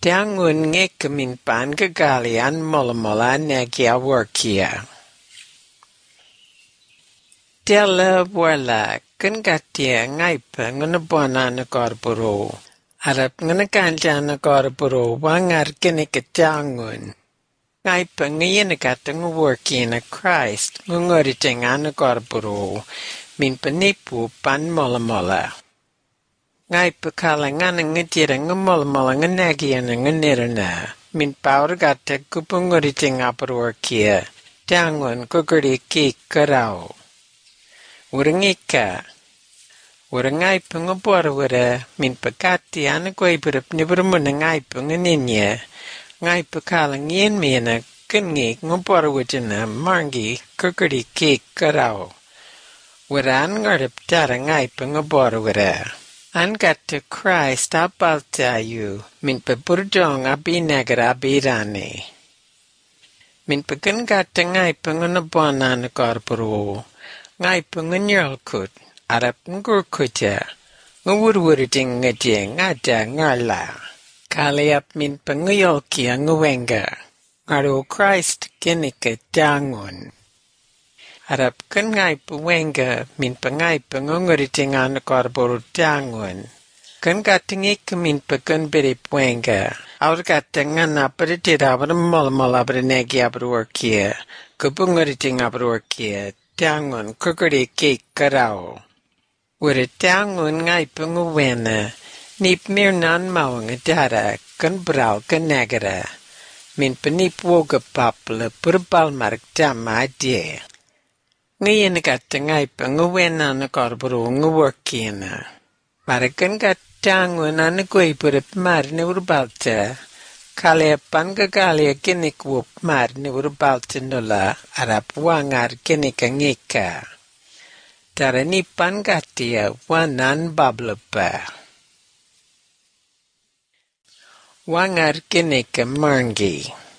Tiangun ngek min pan gagalian molamola negia workia. Tiala wala kangatia ngaipa ngunabona na korburo. Arap ngunakanja na korburo wangar kinikatiangun. Ngaipa ngayenakata ngworki na Christ ngungoritinga na korburo min panipu pan molamola. Ngaipa kala ngana ngatira ngumolamola nganagia na nganirana min paurgata kupungoritinga parworkia tiangun kukuri ki karao. Urangika. Urangaipa ngubora min pakati anakoiburap niburmuna ngaipa nganinya. Ngaipa kala ngien mina kengik ngubora wajana margi kukuri ki karao. Waran ngarap tara ngaipa ngubora wara. Angata Christ apaltayu min papurdong abinagara abirane. Min pagangata ngaipa ngunabona na korburo. Ngay panganyalkot, arap ngurkutya, ngurwurding ngadya ngada ngala. Kaliap min pangayalkya ngawenga, ngaro Christ kinika dangon. Arap kan ngay pawenga min pangay pangunguriting anakorboro dangon. Kan katingik min pakan birip wenga, aur katang anaparitira abramalamal abranegi abruarkia, kupunguriting abruarkia, tiangun kukuri ki karao. Wura tiangun ngay panguwena, nip mirnan mawang dara, kan brau kan nagara. Min panip woga papla purbal mark dama adye. Ngayon kata ngay panguwena na korburo ngworkina. Marakan kat tiangun anakoy purap mar ni urbalta, kaliapan kagalia kinikwup mar ni urbalta nula arap wangar kinikangika. Tara nipan gatia wanan bablapa. Wangar kinika marngi.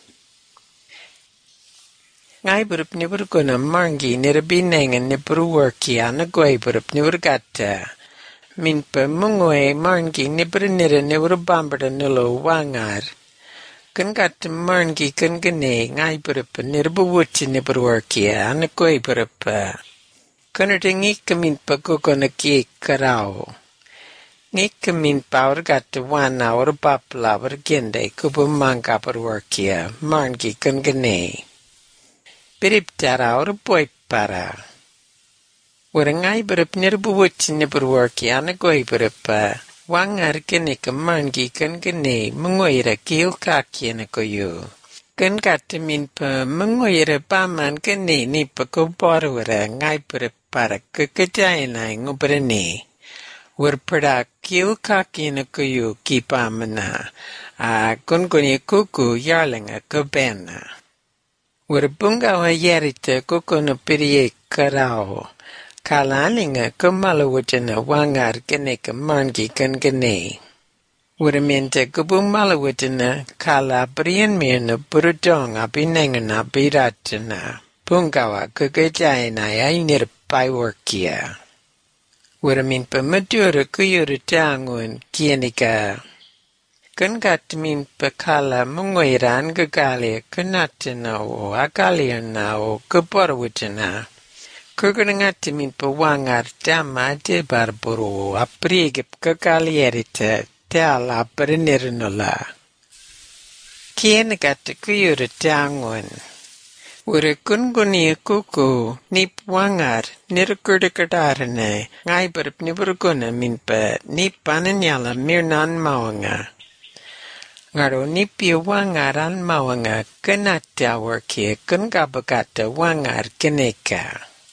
Ngay burup ni burguna marngi nirabinengan ni burworki anagoy burup ni urgata. Minpa mungwe marngi ni bernira ni urbambara nulo wangar. Kan kata marngi kan gane ngay berapa nirbuwuti ni berwarkia anakoy berapa. Kan ringi kamin pagoko na ki karao. Ngi kamin paur kata wana urbapla bergende kubumangka berwarkia marngi kan gane. Birip tara urboy para. Warangay berapa nirbuwuti ni berwarkia anakoy berapa. Wangar kinika marngi kan gane mengoira kiyo kaki na koyo. Kan katamin pa mengoira paman kane ni pakuborwara ngay para kakajayana ngubrane. Warpada kiyo kaki na koyo ki pamana. Kunkuni kuku yarlanga kabena. Warbungawa yarita kuku no piriye karao. Kalaninga kumalawajana wangar kinika marngi kan gane. Waraminta kubumalawajana kalabrian mirna burudong abinengana biratana. Pungawa kagajayana aynir paiworkia. Waramin pamadura kuyura tangun kianika. Kan katamin pakala mungoiran gagalia kanatana o agaliana o kabarawajana. Kukunangatimin pawangar dama de barbaro aprigip kakalierita tala perinirinola. Kienagata kuyura tangun. Ura kungunia kuku nip wangar nirkurdakardarane ngay barap niburguna minpa nipananyala mirnan mawanga. Ngaro nipia wangaran mawanga kanatawarkia kungabagata wangar kineka.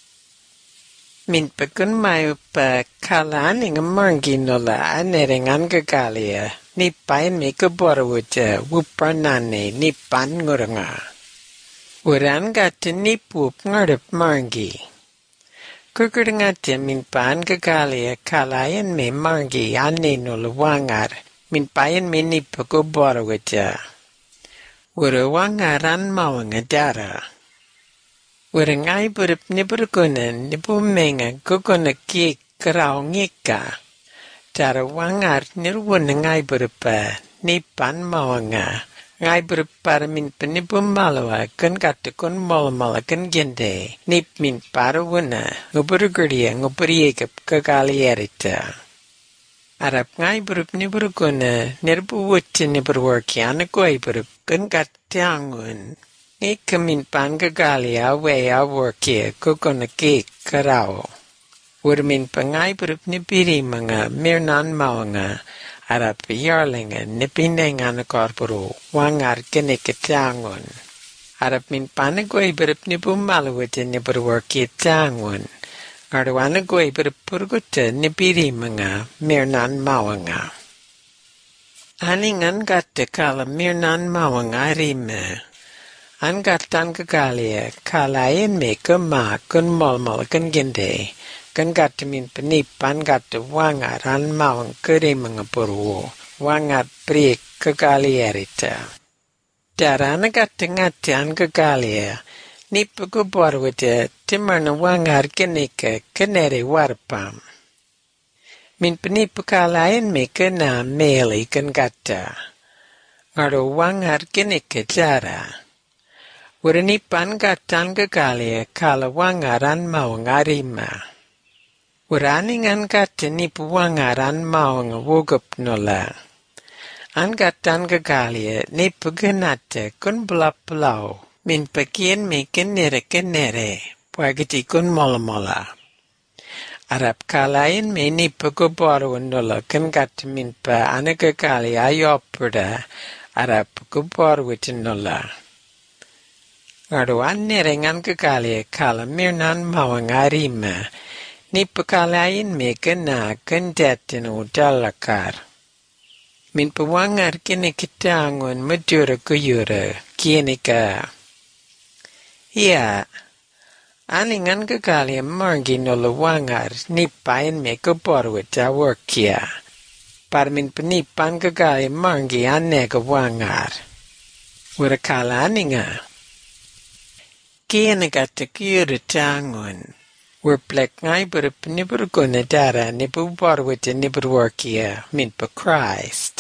Min pakun mayo pa kalaning marngi nola aneringan gagalia ni pain mi kaborawuja wupranane ni pan nguranga. Uran gata nipup ngarap marngi. Kukurdangata min pan gagalia kalayan me marngi ane nola wangar min pain mi ni pakuborawuja. Ura wangaran mawanga dara. Warangay burap niburgunan nibumenga guguna ki karao ngika. Tara wangar nirwunangay burapa nipan mawanga. Ngai berpar min penipum malawa kan katukun molamala kan gende. Nip min parawuna nguburugurdia nguburiegap kagalierita. Arab ngai berup ni berguna nerbuwut ni berwarkian koi berup kan katiangun. Ni kamin pan gagalia wea warkia kukuna kik karao. Urmin pangai berup ni biri mga mirnan mawanga. Arab yarlinga nipinengan korporo wangar kinikatiangun. Arab min panagway berup ni bumalawit ni berwarkia tiangun. Arwana goy berpurguta ni biri mga mirnan mawanga. Aningan gata kala mirnan mawanga rime. Angatan kagalia kalayan me kema kun molmol kun ginde. Kan gata min penipan gata wangaran mawang kere mga purwo. Wangat prik kagalierita. Darana gata ngatian kagalia. Nipa ko borwita timarna wangar kenika kenere warpam. Min penipa kalayan me kena meli kan gata. Ngaro wangar kenika jara. Wara nipan gatan gagalia kala wangaran mawang arima. Wara aningan gata nipa wangaran mawang wogap nola. An gatan gagalia nipa ganata kun belap-belau. Min pakien me kenere, pagiti kun mola. Arab kalain me ni pagobaruan nola kan gat min pa anagakali ayopurda, Arab pagobaruitin nola. Ngaruan nerengan kakali kala mirnan mawang arima, ni pakalain me kana kandatin udalakar. Min pawangar kinikitangon madura kuyura, kienika. Ya, aningan kagalia margi nola wangar nipain me kaborwit aworkia. Parmin penipan kagalia margi anega wangar. Warakala aninga. Kianaga takyura tangon. Warplek ngai berpenibur guna dara nipu borwit nipu workia min pa Christ.